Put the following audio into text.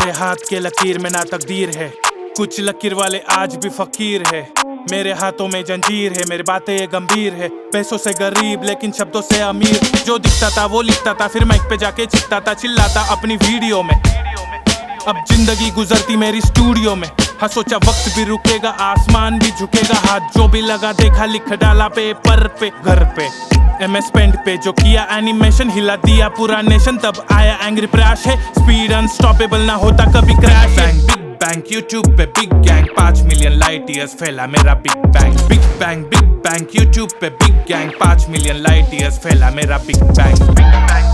मेरे हाथ के लकीर में ना तकदीर है, कुछ लकीर वाले आज भी फकीर है। मेरे हाथों में जंजीर है, मेरी बातें ये गंभीर है। पैसों से गरीब लेकिन शब्दों से अमीर, जो दिखता था वो लिखता था, फिर माइक पे जाके चिखता था, चिल्लाता अपनी वीडियो में। अब जिंदगी गुजरती मेरी स्टूडियो में, हाँ सोचा वक्त भी रुकेगा, आसमान भी झुकेगा, हाथ जो भी लगा देखा लिख डाला पेपर पे। घर पे MS पेंट पे जो किया एनिमेशन, हिला दिया पूरा नेशन, तब आया एंग्री क्रैश है। स्पीड अनस्टॉपेबल ना होता कभी क्रैश। बिग बैंग यूट्यूब पे big gang, 5 million light years फैला मेरा big bang. Big bang YouTube पे big gang, 5 million light years फैला मेरा बिग बैंग।